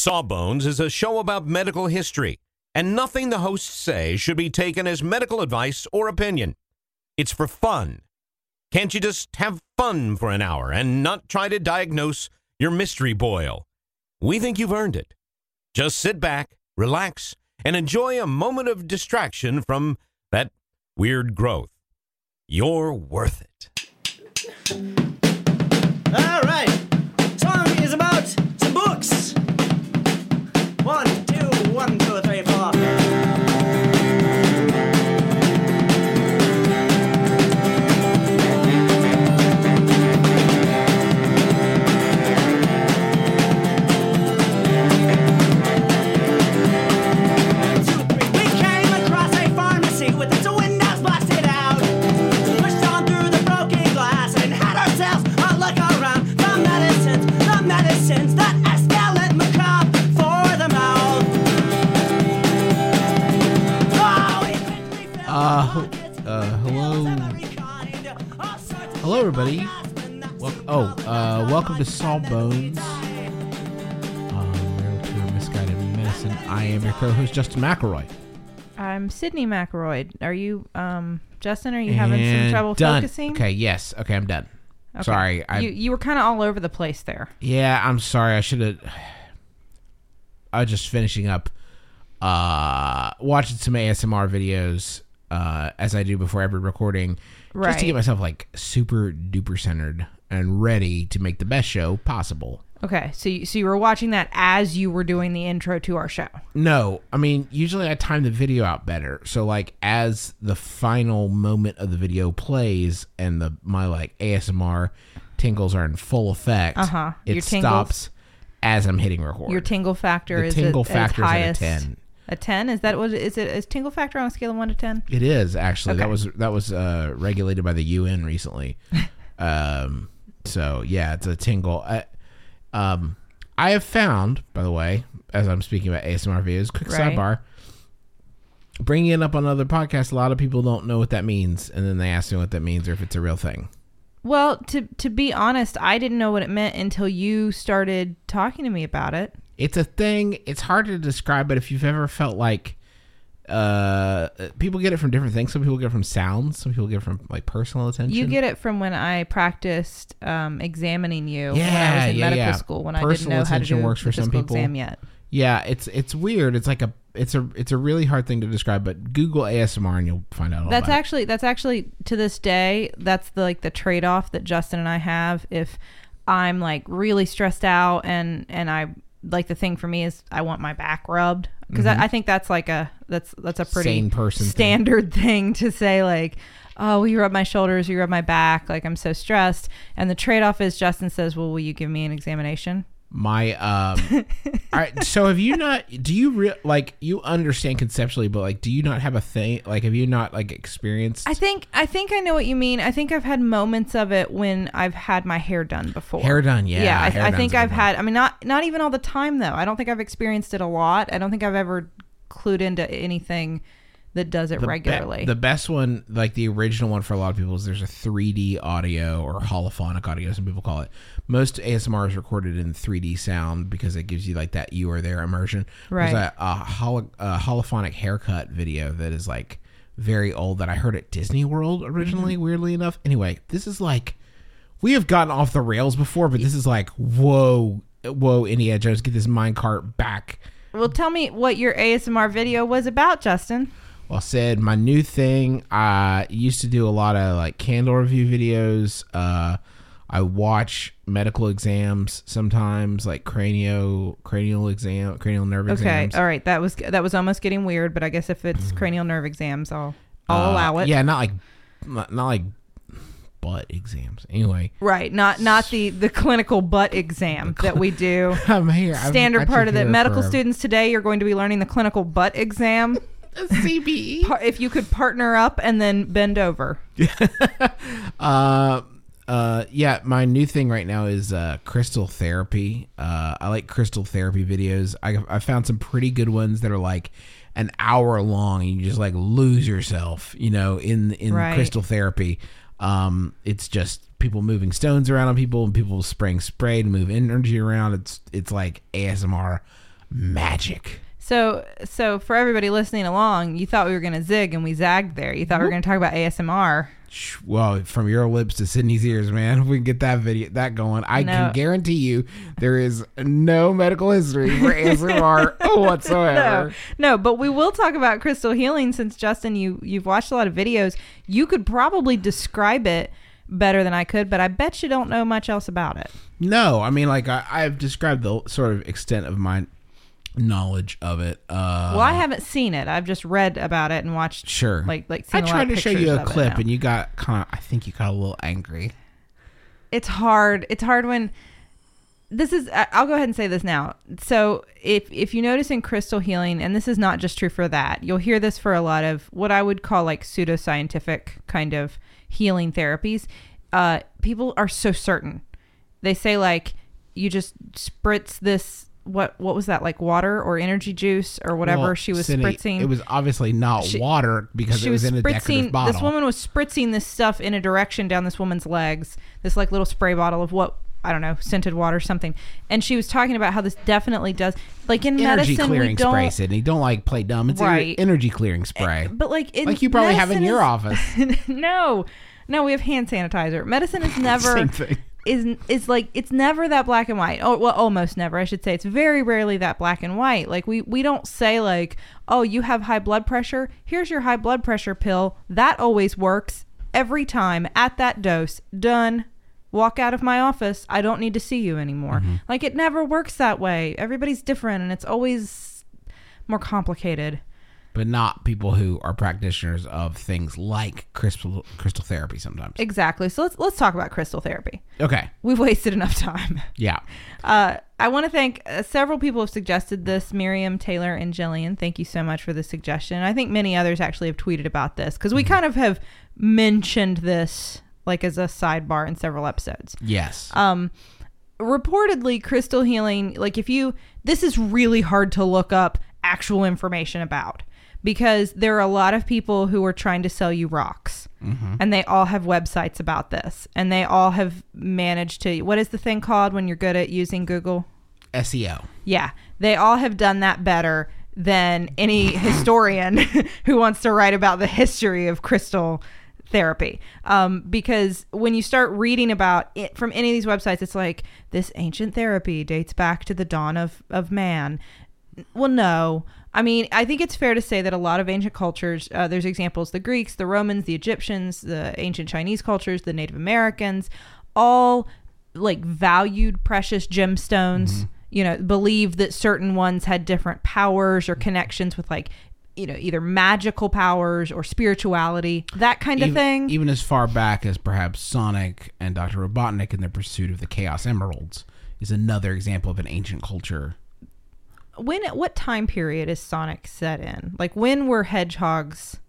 Sawbones is a show about medical history, and nothing the hosts say should be taken as medical advice or opinion. It's for fun. Can't you just have fun for an hour and not try to diagnose your mystery boil? We think you've earned it. Just sit back, relax, and enjoy a moment of distraction from that weird growth. You're worth it. All right. Song is about some books. 1, 2, 1, 2, 3, 4. Hello, everybody. Welcome to Sawbones, Marital Cure Misguided Medicine. I am your co-host, Justin McElroy. I'm Sydney McElroy. Are you, Justin? Are you having some trouble focusing? Okay, yes. Okay, I'm done. Okay. Sorry, you were kind of all over the place there. Yeah, I'm sorry. I was just finishing up watching some ASMR videos as I do before every recording. Right. Just to get myself like super duper centered and ready to make the best show possible. Okay, so you were watching that as you were doing the intro to our show. No, I mean, usually I time the video out better. So like as the final moment of the video plays and my like ASMR tingles are in full effect, it stops as I'm hitting record. Your tingle factor is tingle factor is highest. at a 10. A 10? Is that what is tingle factor on a scale of 1 to 10? It is actually. Okay. That was regulated by the UN recently. So yeah, it's a tingle. I have found, by the way, as I'm speaking about ASMR videos, quick sidebar, bringing it up on other podcasts, a lot of people don't know what that means, and then they ask me what that means or if it's a real thing. Well, to be honest, I didn't know what it meant until you started talking to me about it. It's a thing. It's hard to describe, but if you've ever felt like people get it from different things. Some people get it from sounds. Some people get it from like personal attention. You get it from when I practiced examining you when I was in medical school when personal I didn't know how to do works for the some people. exam yet. Yeah, it's weird. It's like it's a really hard thing to describe. But Google ASMR and you'll find out all about it. That's actually to this day. That's the trade off that Justin and I have. If I'm like really stressed out and I. Like the thing for me is I want my back rubbed because I think that's like that's a pretty sane person standard thing to say, like, oh, will you rub my shoulders, you rub my back, like I'm so stressed. And the trade-off is Justin says, well, will you give me an examination? My all right, so have you not you understand conceptually, but like do you not have a thing, like have you not like experienced? I think I know what you mean. I think I've had moments of it when I've had my hair done before. Hair done, yeah. I think I've had, I mean, not even all the time though. I don't think I've experienced it a lot. I don't think I've ever clued into anything that does it regularly. The best one, like the original one for a lot of people, is there's a 3D audio or holophonic audio, some people call it. Most ASMR is recorded in 3D sound because it gives you like that you are there immersion. Right. There's a holophonic haircut video that is like very old that I heard at Disney World originally, weirdly enough. Anyway, this is like, we have gotten off the rails before, but this is like, whoa, Indiana Jones, get this minecart back. Well, tell me what your ASMR video was about, Justin. Well, Sid, my new thing, I used to do a lot of like candle review videos. I watch medical exams sometimes, like cranial nerve exams. Okay, all right. That was almost getting weird, but I guess if it's cranial nerve exams, I'll allow it. Yeah, not like butt exams. Anyway, right? Not the clinical butt exam that we do. I'm here. Standard part of the medical students today. You're going to be learning the clinical butt exam. CBE. If you could partner up and then bend over. Yeah, my new thing right now is crystal therapy. I like crystal therapy videos. I found some pretty good ones that are like an hour long and you just like lose yourself, in right. Crystal therapy. It's just people moving stones around on people and people spraying spray to move energy around. It's like ASMR magic. So for everybody listening along, you thought we were going to zig and we zagged there. You thought we were going to talk about ASMR. Well, from your lips to Sydney's ears, man. If we can get that going, I can guarantee you there is no medical history for ASMR whatsoever. No, but we will talk about crystal healing since, Justin, you've watched a lot of videos. You could probably describe it better than I could, but I bet you don't know much else about it. No, I mean, like I've described the sort of extent of my knowledge of it. Well, I haven't seen it. I've just read about it and watched. Sure. Like seen I a lot tried of to show you a pictures of clip, it now. and you got I think you got a little angry. It's hard. It's hard when this is. I'll go ahead and say this now. So if you notice in crystal healing, and this is not just true for that, you'll hear this for a lot of what I would call like pseudoscientific kind of healing therapies. People are so certain. They say like you just spritz this. What was that, like water or energy juice or whatever she was spritzing? It was obviously not water because it was in a decorative bottle. This woman was spritzing this stuff in a direction down this woman's legs, this like little spray bottle of what, I don't know, scented water or something. And she was talking about how this definitely does, like in energy medicine, clearing we don't, spray, Sydney. Don't like play dumb. It's right. Energy clearing spray. But like in like you probably have in your office. No, we have hand sanitizer. Medicine is never same thing. Is like, it's never that black and white. Oh, well, almost never, I should say. It's very rarely that black and white. Like we don't say like, oh, you have high blood pressure. Here's your high blood pressure pill. That always works every time at that dose. Done. Walk out of my office. I don't need to see you anymore. Mm-hmm. Like it never works that way. Everybody's different and it's always more complicated. But not people who are practitioners of things like crystal therapy sometimes. Exactly. So let's talk about crystal therapy. Okay. We've wasted enough time. Yeah. I want to thank several people have suggested this. Miriam, Taylor, and Jillian. Thank you so much for the suggestion. I think many others actually have tweeted about this because we kind of have mentioned this like as a sidebar in several episodes. Yes. Reportedly, crystal healing, like this is really hard to look up actual information about. Because there are a lot of people who are trying to sell you rocks. Mm-hmm. And they all have websites about this. And they all have managed to... What is the thing called when you're good at using Google? SEO. Yeah. They all have done that better than any historian who wants to write about the history of crystal therapy. Because when you start reading about it from any of these websites, it's like, this ancient therapy dates back to the dawn of man. Well, no. I mean, I think it's fair to say that a lot of ancient cultures, there's examples, the Greeks, the Romans, the Egyptians, the ancient Chinese cultures, the Native Americans, all like valued precious gemstones, believed that certain ones had different powers or connections with like, either magical powers or spirituality, that kind of thing. Even as far back as perhaps Sonic and Dr. Robotnik in their pursuit of the Chaos Emeralds is another example of an ancient culture. What time period is Sonic set in? Like when were hedgehogs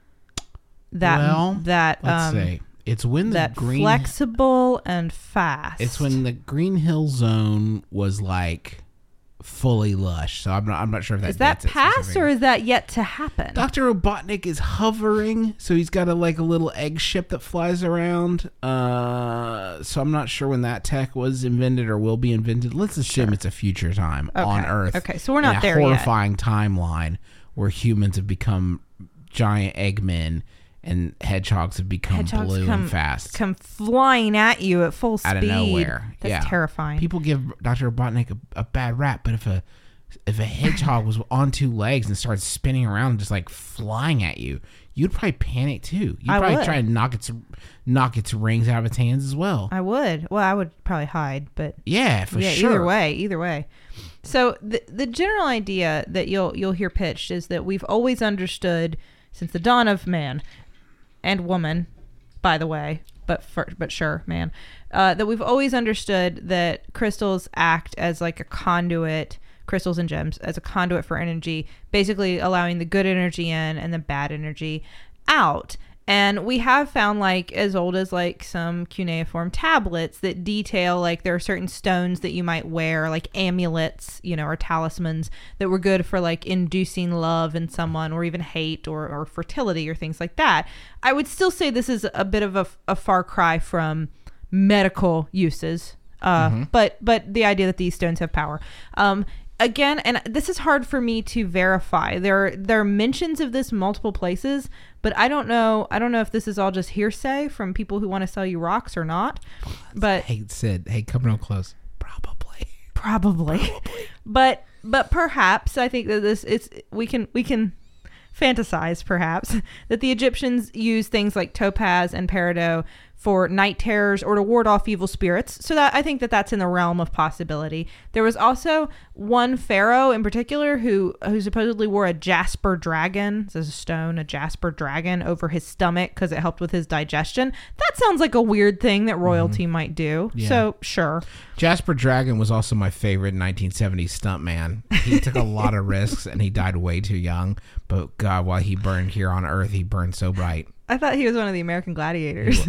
let's say it's when the green flexible and fast. It's when the Green Hill Zone was like fully lush. So I'm not sure if is that past or is that yet to happen? Dr. Robotnik is hovering, so he's got a little egg ship that flies around. So I'm not sure when that tech was invented or will be invented. Let's assume it's a future time on Earth. Okay, so we're not there yet. A horrifying timeline where humans have become giant Eggmen and hedgehogs have become blue and fast. Come flying at you at full speed. Out of nowhere. That's terrifying. People give Dr. Robotnik a bad rap, but if a hedgehog was on two legs and started spinning around and just like flying at you, you'd probably panic too. You'd probably try and knock its rings out of its hands as well. I would. Well, I would probably hide, but yeah, for sure. Either way. So the general idea that you'll hear pitched is that we've always understood since the dawn of man and woman, by the way, but sure, man, that we've always understood that crystals act as like a conduit, crystals and gems as a conduit for energy, basically allowing the good energy in and the bad energy out. And we have found like as old as like some cuneiform tablets that detail like there are certain stones that you might wear, like amulets, or talismans that were good for like inducing love in someone or even hate or fertility or things like that. I would still say this is a bit of a far cry from medical uses, but the idea that these stones have power. again, and this is hard for me to verify. There are mentions of this multiple places, but I don't know if this is all just hearsay from people who want to sell you rocks or not. But Hey, Sid. Hey, come real close. Probably. but perhaps I think that we can fantasize perhaps that the Egyptians used things like topaz and peridot for night terrors or to ward off evil spirits. So that I think that that's in the realm of possibility. There was also one pharaoh in particular who supposedly wore a jasper dragon, this is a stone, a jasper dragon over his stomach because it helped with his digestion. That sounds like a weird thing that royalty might do. Yeah. So sure. Jasper Dragon was also my favorite 1970s stuntman. He took a lot of risks and he died way too young. But God, while he burned here on Earth, he burned so bright. I thought he was one of the American Gladiators.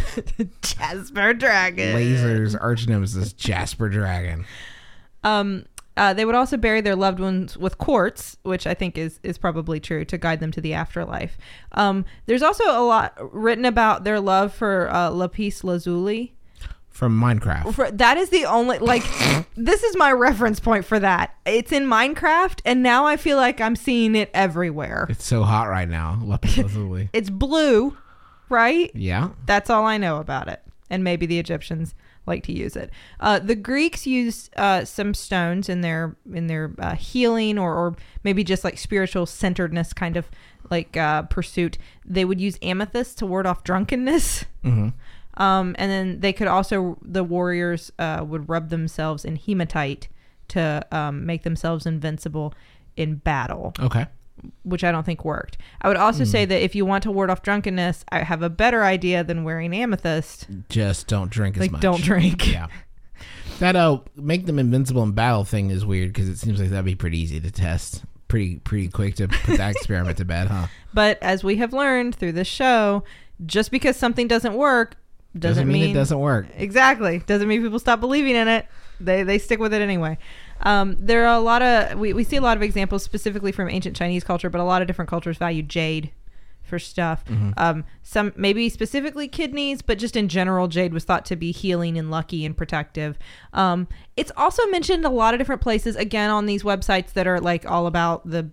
Jasper Dragon. Lasers, archnemesis, Jasper Dragon. They would also bury their loved ones with quartz, which I think is probably true, to guide them to the afterlife. There's also a lot written about their love for lapis lazuli. From Minecraft. That is the only, this is my reference point for that. It's in Minecraft, and now I feel like I'm seeing it everywhere. It's so hot right now. Lapis lazuli. It's blue, right? Yeah. That's all I know about it. And maybe the Egyptians like to use it. The Greeks used some stones in their healing or maybe just like spiritual centeredness kind of pursuit. They would use amethyst to ward off drunkenness. Mm-hmm. And then they could also, the warriors would rub themselves in hematite to make themselves invincible in battle. Okay. Which I don't think worked. I would also say that if you want to ward off drunkenness, I have a better idea than wearing amethyst. Just don't drink as much. Don't drink. Yeah. That make them invincible in battle thing is weird because it seems like that'd be pretty easy to test. Pretty quick to put that experiment to bed, huh? But as we have learned through this show, just because something doesn't work doesn't mean it doesn't work. Exactly. Doesn't mean people stop believing in it. They stick with it anyway. There are a lot of, we see a lot of examples specifically from ancient Chinese culture, but a lot of different cultures value jade for stuff. Mm-hmm. Some maybe specifically kidneys, but just in general, jade was thought to be healing and lucky and protective. It's also mentioned a lot of different places, again, on these websites that are like all about the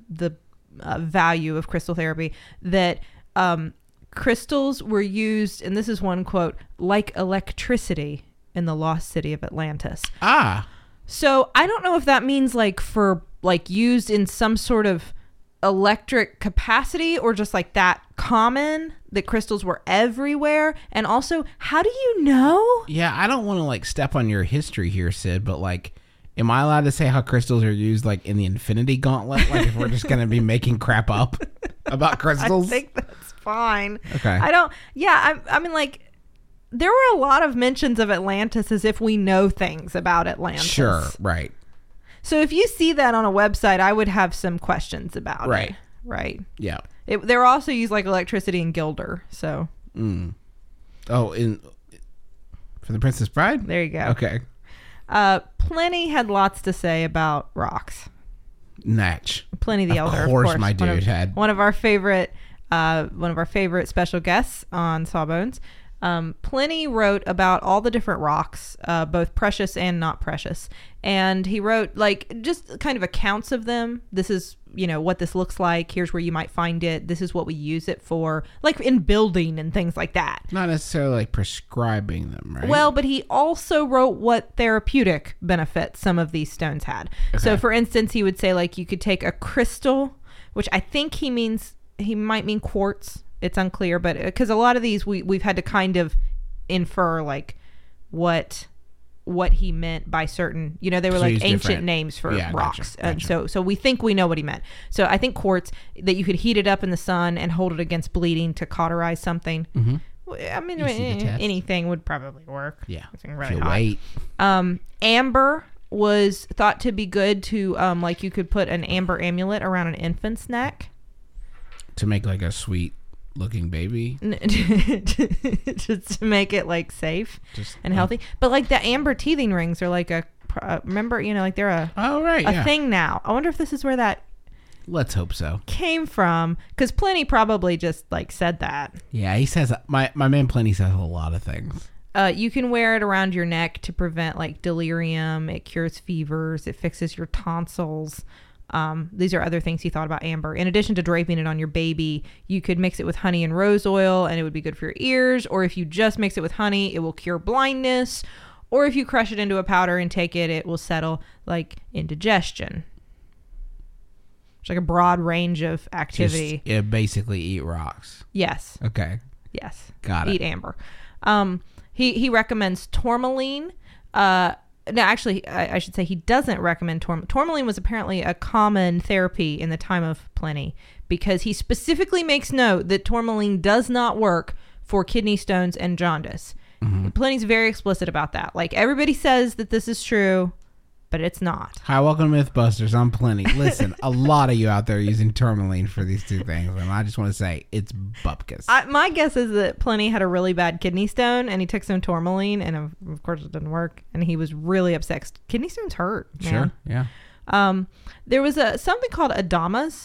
value of crystal therapy, that crystals were used, and this is one quote, like electricity in the lost city of Atlantis. So I don't know if that means used in some sort of electric capacity or just like that common, that crystals were everywhere. And also, how do you know? Yeah, I don't want to step on your history here, Sid, but am I allowed to say how crystals are used in the Infinity Gauntlet? If we're just going to be making crap up about crystals? I think that's fine. Okay. I mean, there were a lot of mentions of Atlantis as if we know things about Atlantis. Sure, right. So if you see that on a website, I would have some questions about it. Right. Yeah. They were also used like electricity in Gilder, so. Oh, for the Princess Bride? There you go. Okay. Pliny had lots to say about rocks. Natch. Pliny the Elder, of course. My dude had one of our favorite special guests on Sawbones. Pliny wrote about all the different rocks, both precious and not precious. And he wrote just kind of accounts of them. This is, what this looks like. Here's where you might find it. This is what we use it for, in building and things like that. Not necessarily prescribing them, right? Well, but he also wrote what therapeutic benefits some of these stones had. Okay. So for instance, he would say you could take a crystal, which I think he might mean quartz. It's unclear, but because a lot of these we've had to kind of infer what he meant by certain, they were ancient names for rocks. Gotcha. And so we think we know what he meant. So I think quartz, that you could heat it up in the sun and hold it against bleeding to cauterize something. Mm-hmm. I mean, anything would probably work. Yeah. Really wait. Amber was thought to be good to, you could put an amber amulet around an infant's neck. To make a sweet looking baby. Just to make it safe and healthy. But the amber teething rings are remember, they're a thing now. I wonder if this is where that let's hope so came from, because Pliny probably just said that. Yeah, he says, my man Pliny says a lot of things. You can wear it around your neck to prevent like delirium. It cures fevers. It fixes your tonsils. These are other things he thought about amber. In addition to draping it on your baby, you could mix it with honey and rose oil and it would be good for your ears. Or if you just mix it with honey, it will cure blindness. Or if you crush it into a powder and take it, it will settle like indigestion. It's like a broad range of activity. Just, basically eat rocks. Yes. Okay. Yes. Got it. Eat amber. He recommends tourmaline. No, actually, I should say he doesn't recommend tourmaline. Tourmaline was apparently a common therapy in the time of Pliny because he specifically makes note that tourmaline does not work for kidney stones and jaundice. Mm-hmm. Pliny's very explicit about that. Like, everybody says that this is true, but it's not. Hi, welcome to Mythbusters. I'm Pliny. Listen, a lot of you out there are using tourmaline for these two things, and I just want to say it's bupkis. My guess is that Pliny had a really bad kidney stone, and he took some tourmaline, and of course it didn't work, and he was really upset. 'Cause kidney stones hurt, man. Sure, yeah. There was something called adamas.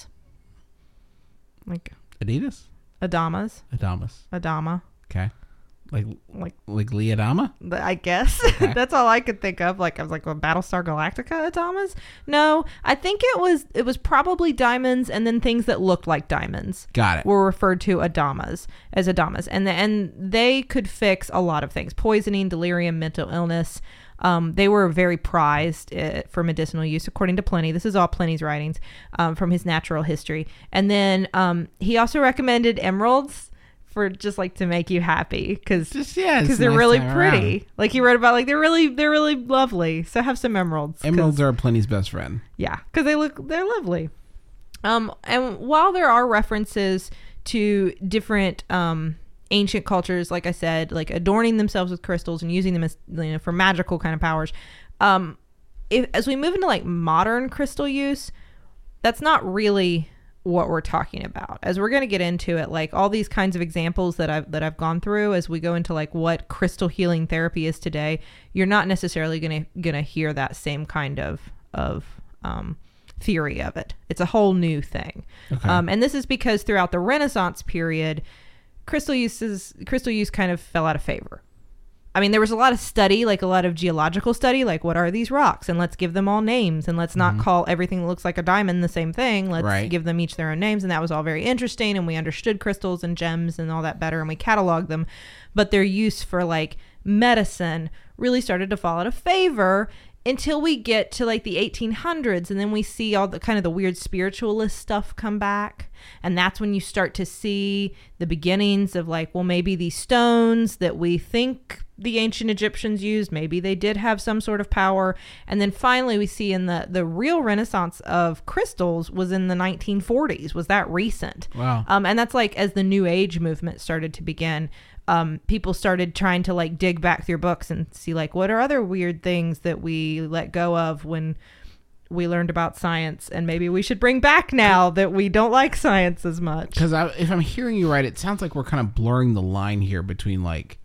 Like Adidas? Adamas. Adama. Okay. Like Lee Adama? I guess. Okay. That's all I could think of. Like, I was like, well, Battlestar Galactica Adamas? No, I think it was probably diamonds, and then things that looked like diamonds. Got it. Were referred to as adamas. And they could fix a lot of things. Poisoning, delirium, mental illness. They were very prized for medicinal use, according to Pliny. This is all Pliny's writings from his natural history. And then he also recommended emeralds for just like to make you happy because they're nice really pretty. Around. Like he wrote about like they're really lovely. So have some emeralds. Emeralds are Pliny's best friend. Yeah, because they're lovely. And while there are references to different ancient cultures, like I said, like adorning themselves with crystals and using them as for magical kind of powers, as we move into like modern crystal use, that's not really what we're talking about. As we're going to get into it, like all these kinds of examples that I've gone through as we go into like what crystal healing therapy is today, you're not necessarily going to hear that same kind of theory of it. It's a whole new thing. Okay. And this is because throughout the Renaissance period, crystal use kind of fell out of favor. I mean, there was a lot of study, like a lot of geological study, like what are these rocks? And let's give them all names, and let's not call everything that looks like a diamond the same thing. Let's give them each their own names. And that was all very interesting. And we understood crystals and gems and all that better, and we cataloged them. But their use for like medicine really started to fall out of favor until we get to like the 1800s, and then we see all the kind of the weird spiritualist stuff come back. And that's when you start to see the beginnings of like, well, maybe these stones that we think the ancient Egyptians used, maybe they did have some sort of power. And then finally we see in the real renaissance of crystals was in the 1940s. Was that recent? Wow. And that's like as the New Age movement started to begin, people started trying to like dig back through books and see like what are other weird things that we let go of when we learned about science, and maybe we should bring back now that we don't like science as much. Because if I'm hearing you right, it sounds like we're kind of blurring the line here between like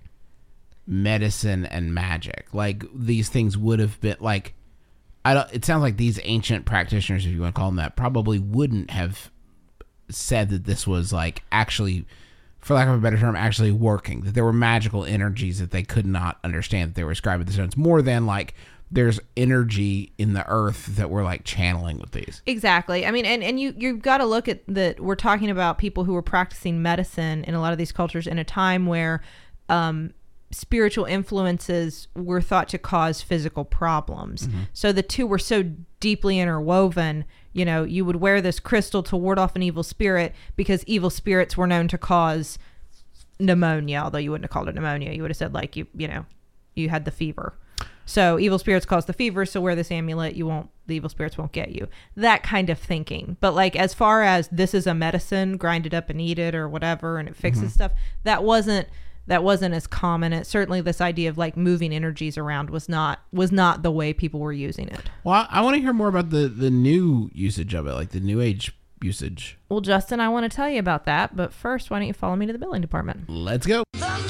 medicine and magic. Like these things would have been like, it sounds like these ancient practitioners, if you want to call them that, probably wouldn't have said that this was like actually, for lack of a better term, actually working, that there were magical energies that they could not understand that they were ascribing to the stones, more than like there's energy in the earth that we're like channeling with these. Exactly. I mean, and you've got to look at that. We're talking about people who were practicing medicine in a lot of these cultures in a time where spiritual influences were thought to cause physical problems. Mm-hmm. So the two were so deeply interwoven. You know, you would wear this crystal to ward off an evil spirit because evil spirits were known to cause pneumonia, although you wouldn't have called it pneumonia. You would have said like, you had the fever. So evil spirits cause the fever, so wear this amulet, the evil spirits won't get you. That kind of thinking. But like as far as this is a medicine, grind it up and eat it or whatever, and it fixes stuff, that wasn't as common. It certainly, this idea of like moving energies around was not the way people were using it. Well, I want to hear more about the new usage of it, like the New Age usage. Well, Justin, I want to tell you about that, but first, why don't you follow me to the billing department? Let's go. The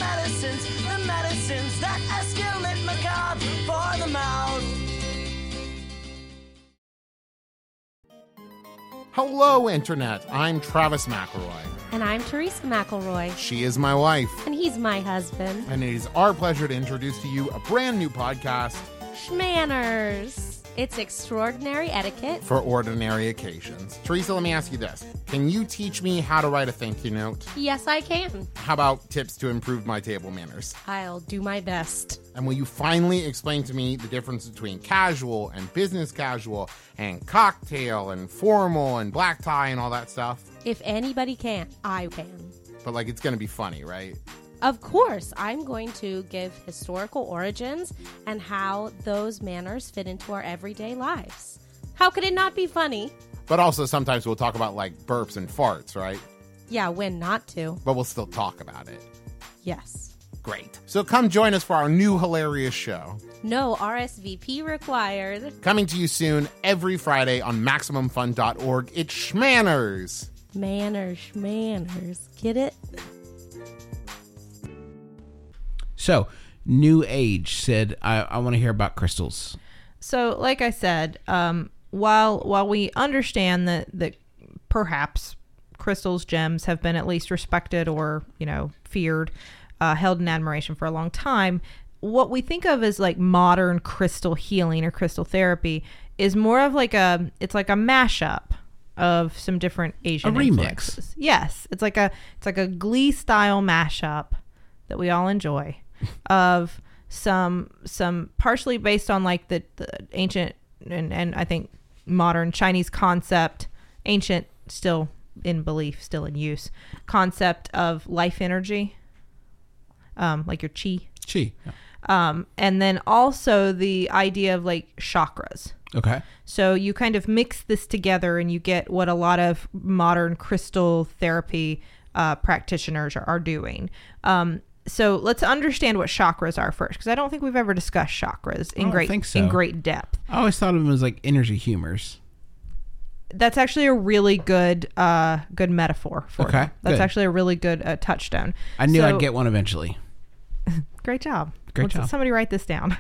medicines that escalate macabre for the mouth. Hello, Internet. I'm Travis McElroy. And I'm Teresa McElroy. She is my wife. And he's my husband. And it is our pleasure to introduce to you a brand new podcast Schmanners. It's extraordinary etiquette. for ordinary occasions. Teresa, let me ask you this. Can you teach me how to write a thank you note? Yes, I can. How about tips to improve my table manners? I'll do my best. And will you finally explain to me the difference between casual and business casual and cocktail and formal and black tie and all that stuff? If anybody can, I can. But it's going to be funny, right? Of course, I'm going to give historical origins and how those manners fit into our everyday lives. How could it not be funny? But also sometimes we'll talk about burps and farts, right? Yeah, when not to. But we'll still talk about it. Yes. Great. So come join us for our new hilarious show. No RSVP required. Coming to you soon every Friday on MaximumFun.org. It's Schmanners. Manners. Get it? So, New Age said, I want to hear about crystals. So, like I said, while we understand that perhaps crystals, gems have been at least respected or, feared, held in admiration for a long time, what we think of as modern crystal healing or crystal therapy is more of it's like a mashup of some different Asian influences. Yes, it's like a Glee style mashup that we all enjoy of some partially based on the ancient and I think modern Chinese concept, ancient still in belief, still in use, concept of life energy, like your chi. Chi. Yeah. And then also the idea of chakras. Okay. So you kind of mix this together and you get what a lot of modern crystal therapy practitioners are doing. So let's understand what chakras are first, because I don't think we've ever discussed chakras in great depth. I always thought of them as energy humors. That's actually a really good metaphor for Okay, them. That's good. actually a really good touchstone. I knew I'd get one eventually. Great job. Great job. Somebody write this down.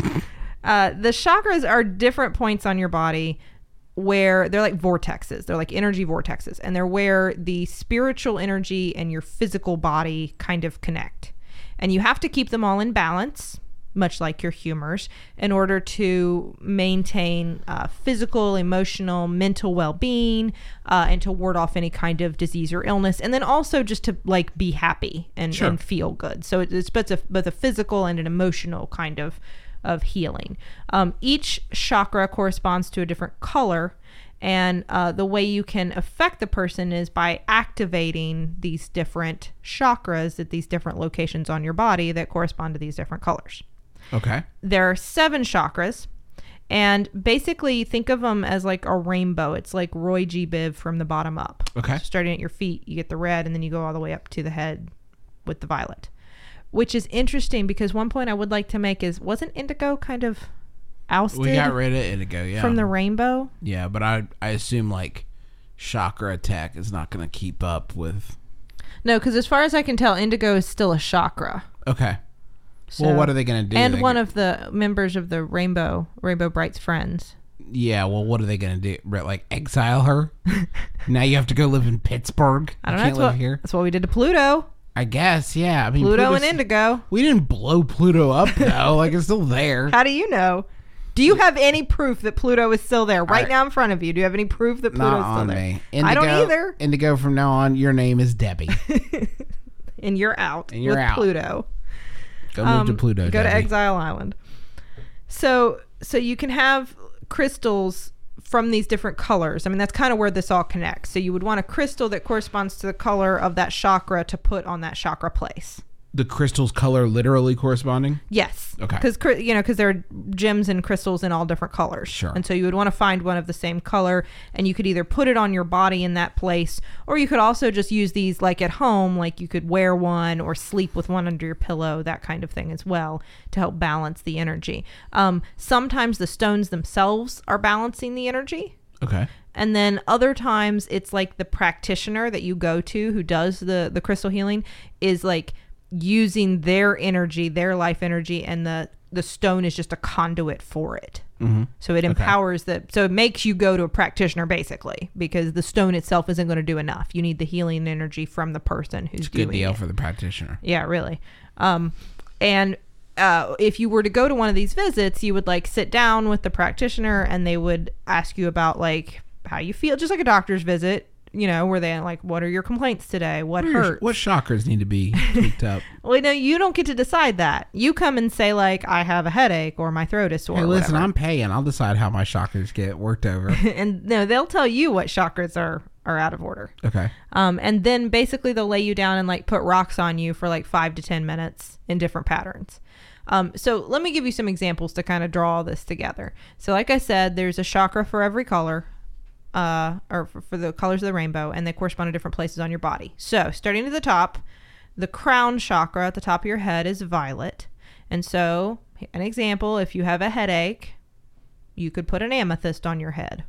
The chakras are different points on your body where they're like vortexes. They're like energy vortexes. And they're where the spiritual energy and your physical body kind of connect. And you have to keep them all in balance, much like your humors, in order to maintain physical, emotional, mental well-being, and to ward off any kind of disease or illness. And then also just to be happy and feel good. So it's both a physical and an emotional kind of healing. Each chakra corresponds to a different color, and the way you can affect the person is by activating these different chakras at these different locations on your body that correspond to these different colors. Okay. There are 7 chakras, and basically think of them as like a rainbow. It's like Roy G. Biv from the bottom up. Okay. So starting at your feet, you get the red, and then you go all the way up to the head with the violet. Which is interesting because one point I would like to make is, wasn't indigo kind of ousted? We got rid of indigo, yeah. From the rainbow? Yeah, but I assume chakra attack is not going to keep up with... No, because as far as I can tell, indigo is still a chakra. Okay. So, well, what are they going to do? And one of the members of the Rainbow Bright's friends. Yeah, well, what are they going to do? Exile her? Now you have to go live in Pittsburgh? I don't you know. can't live here? That's what we did to Pluto. I guess, yeah. I mean, Pluto and indigo. We didn't blow Pluto up, though. It's still there. How do you know? Do you have any proof that Pluto is still there right right. now in front of you? Do you have any proof that Pluto's Not still on there? me. Indigo, I don't either. Indigo, from now on, your name is Debbie. And you're out And you're with out. Go move to Pluto, Go to Debbie. Exile Island. So you can have crystals from these different colors. I mean, that's kind of where this all connects. So you would want a crystal that corresponds to the color of that chakra to put on that chakra place. The crystal's color literally corresponding? Yes. Okay. Because there are gems and crystals in all different colors. Sure. And so you would want to find one of the same color, and you could either put it on your body in that place, or you could also just use these like at home, like you could wear one or sleep with one under your pillow, that kind of thing as well, to help balance the energy. Sometimes the stones themselves are balancing the energy. Okay. And then other times it's like the practitioner that you go to who does the crystal healing is like using their energy, their life energy, and the stone is just a conduit for it. So it empowers so it makes you go to a practitioner basically, because the stone itself isn't going to do enough. You need the healing energy from the person who's doing it. Good deal for the practitioner. Yeah, really. If you were to go to one of these visits, you would like sit down with the practitioner and they would ask you about like how you feel, just like a doctor's visit, where they like, what are your complaints today? What hurts? What chakras need to be tweaked up? Well, you don't get to decide that. You come and say like, I have a headache or my throat is sore. Hey, listen, whatever. I'm paying. I'll decide how my chakras get worked over. And no, they'll tell you what chakras are out of order. Okay. And then basically they'll lay you down and like put rocks on you for like 5 to 10 minutes in different patterns. So let me give you some examples to kind of draw all this together. So like I said, there's a chakra for every color, or for the colors of the rainbow, and they correspond to different places on your body. So starting at the top, the crown chakra at the top of your head is violet. And so an example, if you have a headache, you could put an amethyst on your head.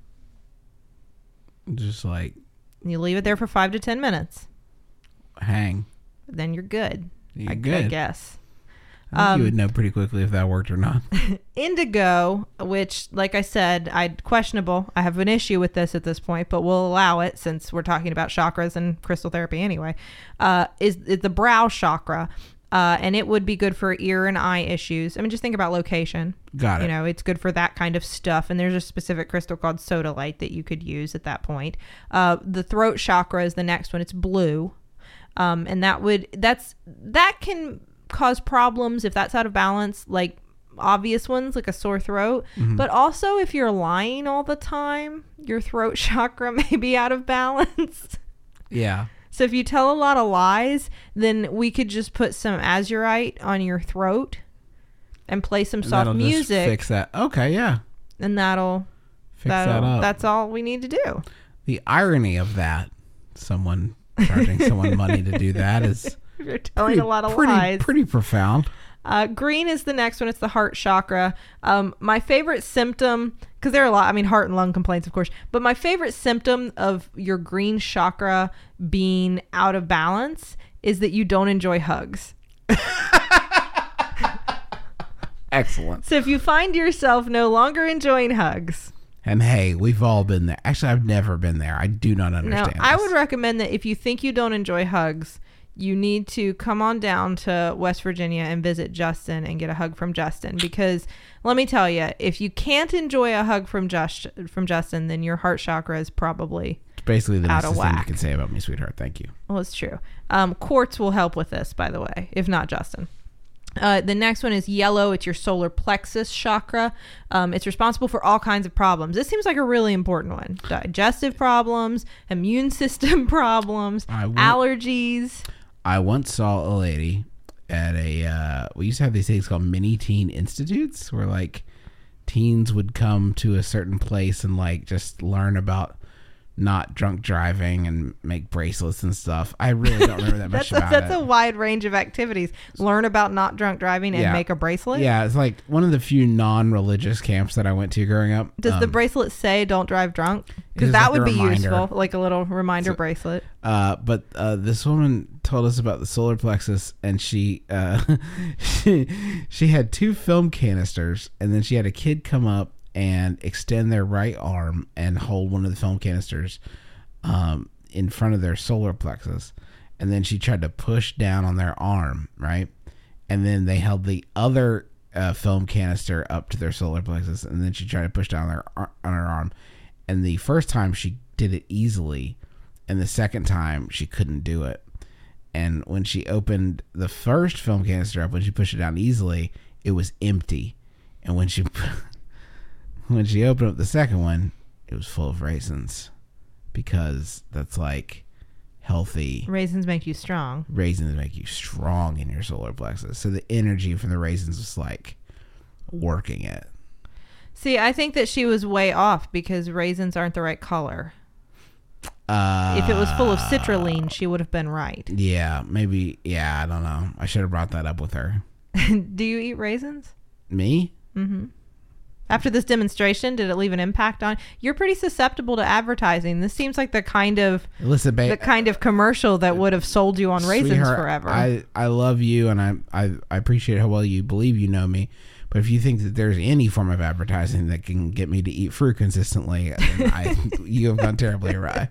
Just like... You leave it there for 5 to 10 minutes. Hang. Then you're good. You're I good. guess. I think you would know pretty quickly if that worked or not. Indigo, which, like I said, questionable. I have an issue with this at this point, but we'll allow it since we're talking about chakras and crystal therapy anyway, is the brow chakra. And it would be good for ear and eye issues. I mean, just think about location. Got it. It's good for that kind of stuff. And there's a specific crystal called sodalite that you could use at that point. The throat chakra is the next one. It's blue. And that can cause problems if that's out of balance, like obvious ones like a sore throat. But also if you're lying all the time, your throat chakra may be out of balance. Yeah. So if you tell a lot of lies, then we could just put some azurite on your throat and play some soft music. Just fix that. Okay, yeah. And that'll fix that up. That's all we need to do. The irony of that, someone charging someone money to do that is You're telling a lot of lies. Pretty profound. Green is the next one. It's the heart chakra. My favorite symptom, because there are a lot, heart and lung complaints, of course, but my favorite symptom of your green chakra being out of balance is that you don't enjoy hugs. Excellent. So if you find yourself no longer enjoying hugs. And hey, we've all been there. Actually, I've never been there. I do not understand. Now, I would recommend that if you think you don't enjoy hugs, you need to come on down to West Virginia and visit Justin and get a hug from Justin. Because let me tell you, if you can't enjoy a hug from Justin, then your heart chakra is probably it's basically the out of nicest thing you whack. can say about me, sweetheart. Thank you. Well, it's true. Quartz will help with this, by the way, if not Justin. The next one is yellow. It's your solar plexus chakra. It's responsible for all kinds of problems. This seems like a really important one. Digestive problems, immune system problems, allergies. I once saw a lady at we used to have these things called mini teen institutes where like teens would come to a certain place and like just learn about not drunk driving and make bracelets and stuff. I really don't remember that much about it. That's a wide range of activities. Learn about not drunk driving and make a bracelet? Yeah, it's like one of the few non-religious camps that I went to growing up. Does the bracelet say don't drive drunk? Because that would be useful, like a little reminder bracelet. But this woman told us about the solar plexus, and she had 2 film canisters, and then she had a kid come up and extend their right arm and hold one of the film canisters in front of their solar plexus. And then she tried to push down on their arm, right? And then they held the other film canister up to their solar plexus, and then she tried to push down on her arm. And the first time she did it easily, and the second time she couldn't do it. And when she opened the first film canister up, when she pushed it down easily, it was empty. And when she opened up the second one, it was full of raisins, because that's like healthy. Raisins make you strong. Raisins make you strong in your solar plexus. So the energy from the raisins was like working it. See, I think that she was way off because raisins aren't the right color. If it was full of citrulline, she would have been right. Yeah, maybe. Yeah, I don't know. I should have brought that up with her. Do you eat raisins? Me? Mm-hmm. After this demonstration, did it leave an impact on? You're pretty susceptible to advertising. This seems like the kind of commercial that would have sold you on raisins forever. I love you, and I appreciate how well you believe you know me, But if you think that there's any form of advertising that can get me to eat fruit consistently, then you have gone terribly awry.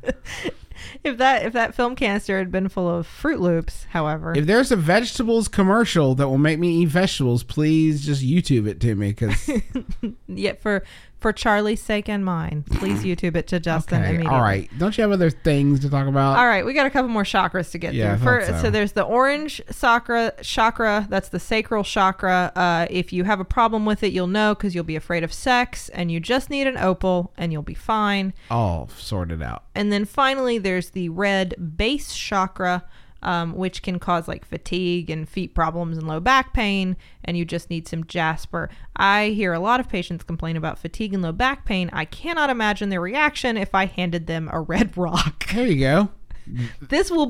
If that film canister had been full of Fruit Loops, however, if there's a vegetables commercial that will make me eat vegetables, please just YouTube it to me, because yet for Charlie's sake and mine, please YouTube it to Justin immediately. All right. Don't you have other things to talk about? All right, we got a couple more chakras to get through. So there's the orange chakra. That's the sacral chakra. If you have a problem with it, you'll know because you'll be afraid of sex, and you just need an opal, and you'll be fine. All sorted out. And then finally, there's the red base chakra, which can cause like fatigue and feet problems and low back pain, and you just need some jasper. I hear a lot of patients complain about fatigue and low back pain. I cannot imagine their reaction if I handed them a red rock. There you go. This will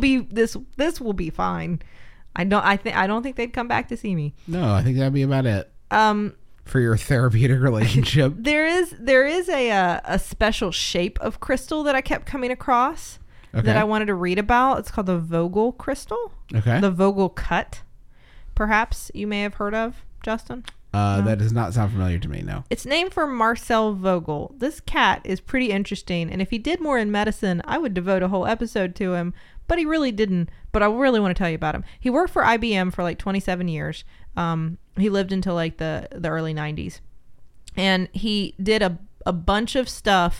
be fine. I don't think they'd come back to see me. No, I think that'd be about it. For your therapeutic relationship. There is a special shape of crystal that I kept coming across. Okay. That I wanted to read about. It's called the Vogel crystal. Okay. The Vogel cut. Perhaps you may have heard of, Justin? No? That does not sound familiar to me, no. It's named for Marcel Vogel. This cat is pretty interesting, and if he did more in medicine, I would devote a whole episode to him, but he really didn't. But I really want to tell you about him. He worked for IBM for like 27 years. He lived until like the early 90s. And he did a bunch of stuff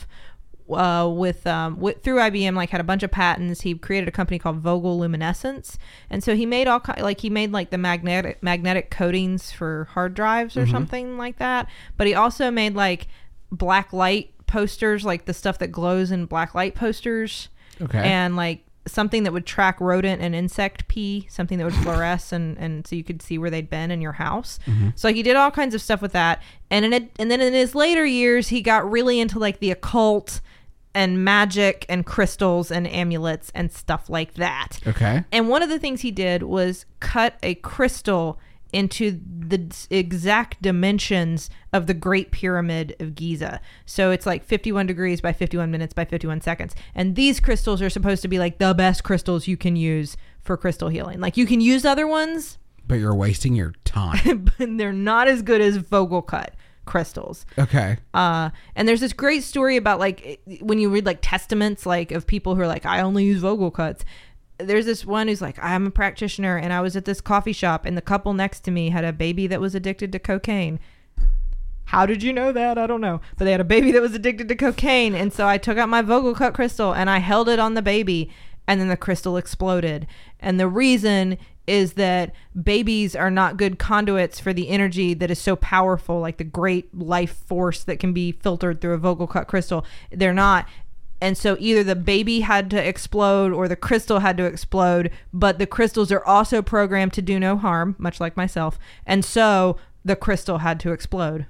with through IBM, like had a bunch of patents. He created a company called Vogel Luminescence, and so he made the magnetic coatings for hard drives or something like that. But he also made like black light posters, like the stuff that glows in black light posters. Okay. And like something that would track rodent and insect pee, something that would fluoresce and so you could see where they'd been in your house. So he did all kinds of stuff with that. And then in his later years, he got really into like the occult and magic and crystals and amulets and stuff like that. Okay. And one of the things he did was cut a crystal into the exact dimensions of the Great Pyramid of Giza. So it's like 51 degrees by 51 minutes by 51 seconds. And these crystals are supposed to be like the best crystals you can use for crystal healing. Like you can use other ones, but you're wasting your time. but they're not as good as Vogel cut crystals. Okay. And there's this great story about like when you read like testaments like of people who are like, I only use Vogel cuts. There's this one who's like, I'm a practitioner and I was at this coffee shop and the couple next to me had a baby that was addicted to cocaine. How did you know that? I don't know. But they had a baby that was addicted to cocaine. And so I took out my Vogel cut crystal and I held it on the baby and then the crystal exploded. And the reason is that babies are not good conduits for the energy that is so powerful, like the great life force that can be filtered through a Vogel cut crystal. They're not. And so either the baby had to explode or the crystal had to explode, but the crystals are also programmed to do no harm, much like myself. And so the crystal had to explode.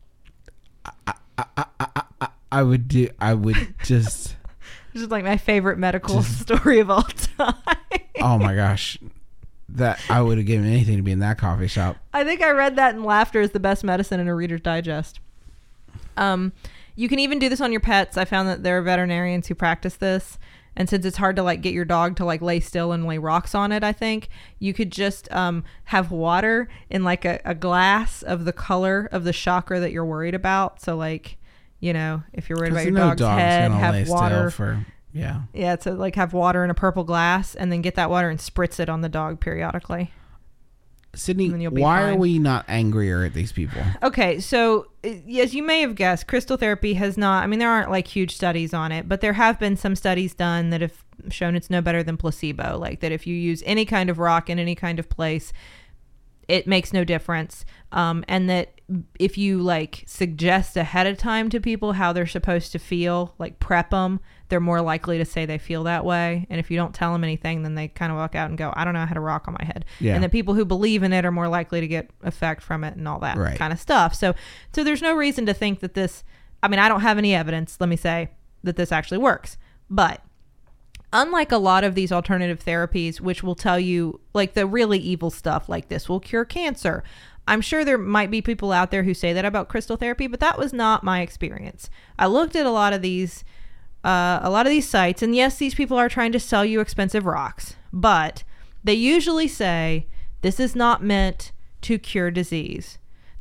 I would just... This is like my favorite medical story of all time. Oh my gosh. That I would have given anything to be in that coffee shop. I think I read that in Laughter is the Best Medicine in a Reader's Digest. You can even do this on your pets. I found that there are veterinarians who practice this. And since it's hard to like get your dog to like lay still and lay rocks on it, I think you could just have water in like a glass of the color of the chakra that you're worried about. So like, you know, if you're worried about your dog's head, have water. Yeah, so like have water in a purple glass and then get that water and spritz it on the dog periodically. Sydney, why are we not angrier at these people? Okay, so as you may have guessed, crystal therapy has not, I mean, there aren't like huge studies on it, but there have been some studies done that have shown it's no better than placebo. Like that if you use any kind of rock in any kind of place, it makes no difference. And that if you like suggest ahead of time to people how they're supposed to feel, like prep them, they're more likely to say they feel that way. And if you don't tell them anything, then they kind of walk out and go, I don't know how to rock on my head. Yeah. And the people who believe in it are more likely to get effect from it and all that kind of stuff. So there's no reason to think that this, I mean, I don't have any evidence, let me say, that this actually works. But unlike a lot of these alternative therapies, which will tell you like the really evil stuff, like this will cure cancer. I'm sure there might be people out there who say that about crystal therapy, but that was not my experience. I looked at a lot of these sites, and yes, these people are trying to sell you expensive rocks, but they usually say this is not meant to cure disease.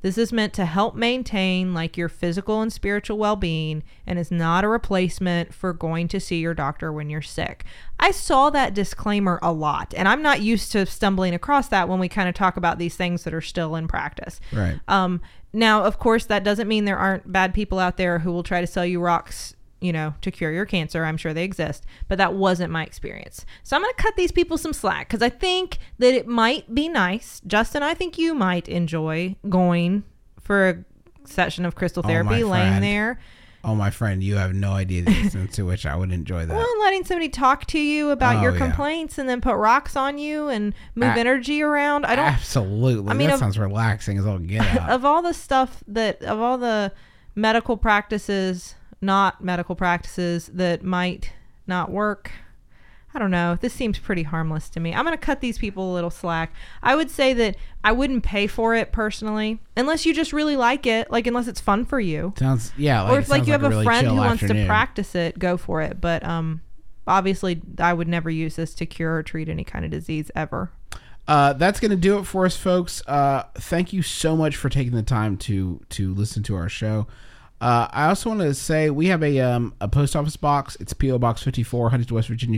This is meant to help maintain like your physical and spiritual well-being and is not a replacement for going to see your doctor when you're sick. I saw that disclaimer a lot, and I'm not used to stumbling across that when we kind of talk about these things that are still in practice. Right. Now, of course, that doesn't mean there aren't bad people out there who will try to sell you rocks, to cure your cancer. I'm sure they exist, but that wasn't my experience. So I'm going to cut these people some slack because I think that it might be nice. Justin, I think you might enjoy going for a session of crystal therapy, laying there. Oh, my friend, you have no idea the extent to which I would enjoy that. Well, letting somebody talk to you about your complaints and then put rocks on you and move energy around. Absolutely. I mean, that sounds relaxing as all get out. Of all the stuff of all the medical practices, not medical practices that might not work, I don't know. This seems pretty harmless to me. I'm going to cut these people a little slack. I would say that I wouldn't pay for it personally, unless you just really like it, like unless it's fun for you. Sounds, yeah. Or if like you have a really friend who wants afternoon. to practice it, go for it. But obviously, I would never use this to cure or treat any kind of disease ever. That's going to do it for us, folks. Thank you so much for taking the time to listen to our show. I also want to say we have a post office box. It's P.O. Box 54, Huntington, West Virginia,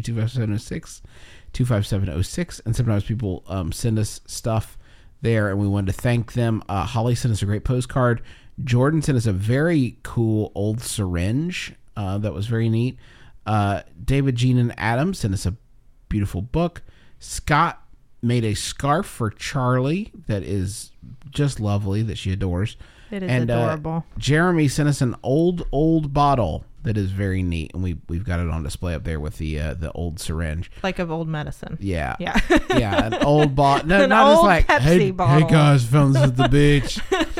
25706. And sometimes people send us stuff there, and we wanted to thank them. Holly sent us a great postcard. Jordan sent us a very cool old syringe that was very neat. David, Jean, and Adam sent us a beautiful book. Scott made a scarf for Charlie that is just lovely, that she adores. It is adorable. Jeremy sent us an old bottle that is very neat, and we've got it on display up there with the old syringe, like of old medicine. Yeah, yeah, yeah. An old bottle. No, an not old just like Pepsi bottle. Hey guys, found this at the beach.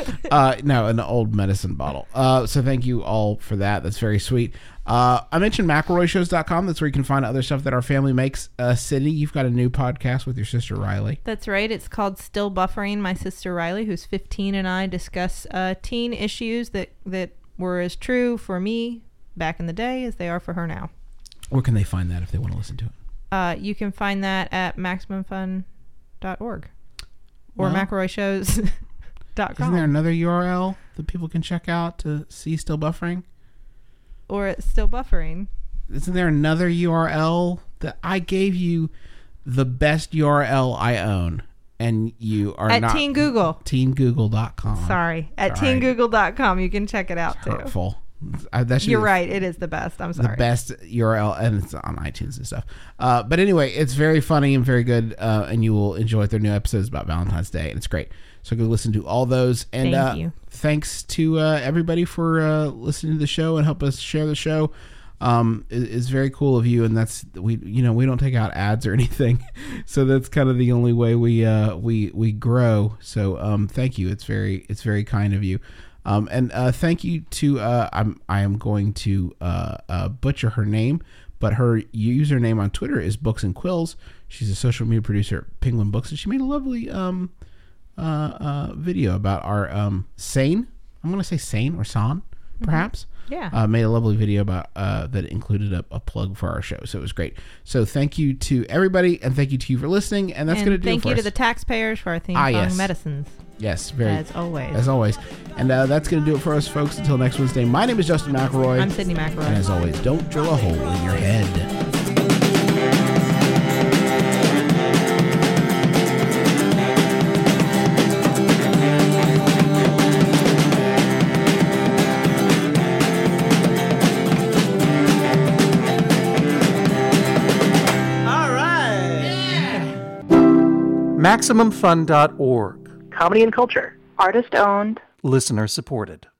No, an old medicine bottle. So thank you all for that. That's very sweet. I mentioned McElroyShows.com. That's where you can find other stuff that our family makes. Sydney, you've got a new podcast with your sister Riley. That's right. It's called Still Buffering. My sister Riley, who's 15, and I discuss teen issues that were as true for me back in the day as they are for her now. Where can they find that if they want to listen to it? You can find that at MaximumFun.org or McElroyShows.com. Isn't there another URL that people can check out to see Still Buffering? Or it's Still Buffering. Isn't there another URL that I gave you? The best URL I own, and you are at not Teen Google. TeenGoogle.com. Sorry, at TeenGoogle.com. You can check it out too. Hurtful. You're right. It is the best. I'm sorry. The best URL, and it's on iTunes and stuff. But anyway, it's very funny and very good, and you will enjoy it. Their new episodes about Valentine's Day, and it's great. So go listen to all those. And thank you. Thanks to everybody for listening to the show and help us share the show. It's very cool of you, and that's we don't take out ads or anything, so that's kind of the only way we grow. So thank you. It's very kind of you. And thank you to I am going to butcher her name, but her username on Twitter is Books and Quills. She's a social media producer at Penguin Books, and she made a lovely video about our Sane. I'm going to say Sane or San, perhaps. Yeah. Made a lovely video about that included a plug for our show, so it was great. So thank you to everybody, and thank you to you for listening. And that's going to do it for us. Thank you to the taxpayers for our theme song, Medicines. Yes, as always. And that's going to do it for us, folks. Until next Wednesday, my name is Justin McElroy. I'm Sydney McElroy. And as always, don't drill a hole in your head. MaximumFun.org. Comedy and culture. Artist owned. Listener supported.